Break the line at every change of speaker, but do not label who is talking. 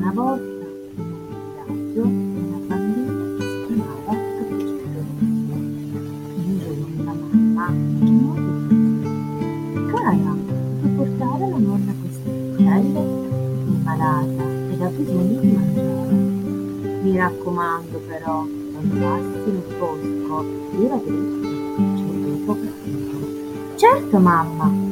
Una volta, in un villaggio, una bambina si chiamava Cappuccetto Rosso. Un giorno la mamma la chiamò e disse: Cara, puoi portare alla nonna queste frittelle? È malata ed ha bisogno di mangiare. Mi raccomando però, non passi nel bosco, gliel'ho detto, c'è il lupo cattivo. Certo, mamma,